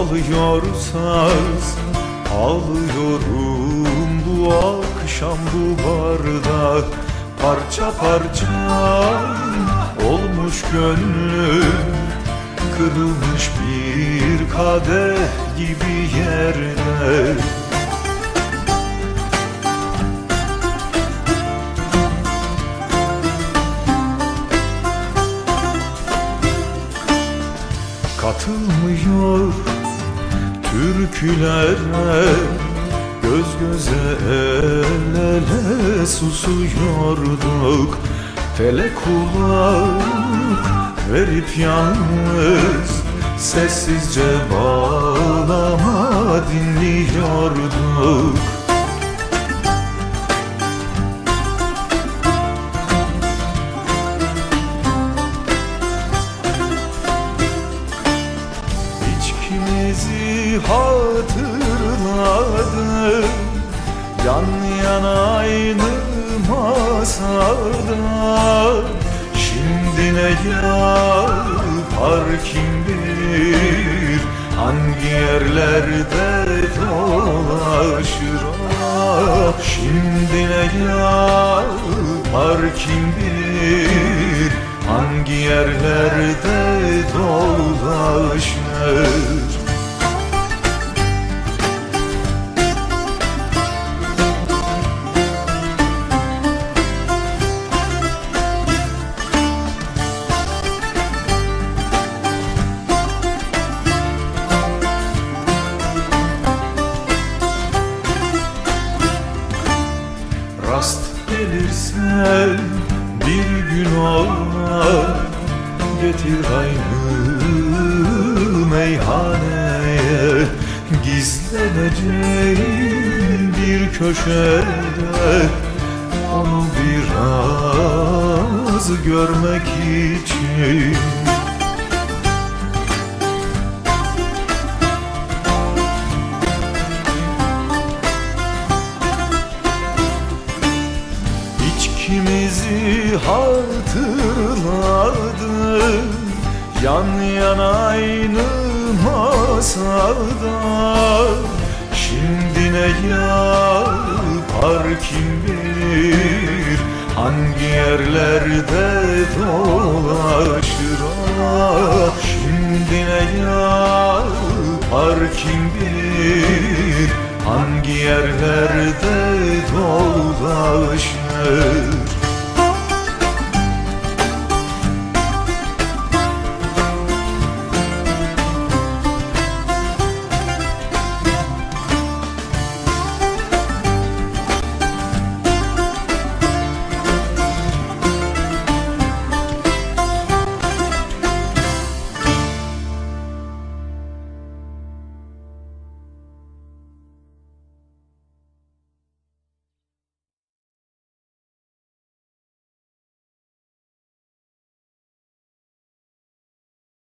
Çalıyor saz, ağlıyorum bu akşam bu barda. Parça parça olmuş gönlüm, kırılmış bir kadeh gibi yerde. Katılmıyor türkülere, göz göze el ele susuyorduk. Tele kulak verip yalnız sessizce bağlama dinliyorduk. İçkimizi hatırladım, yan yana aynı masada. Şimdi ne yapar kim bilir, hangi yerlerde dolaşır. Şimdi ne yapar kim bilir, hangi yerlerde dolaşır. Rast gelirsen bir gün olmaz, getir aynı meyhaneye. Gizleneceğim bir köşede, onu biraz görmek için. İçkimizi hatırladım, yan yana aynı masada. Şimdi ne yapar kim bilir, hangi yerlerde dolaşır. Şimdi ne yapar kim bilir, hangi yerlerde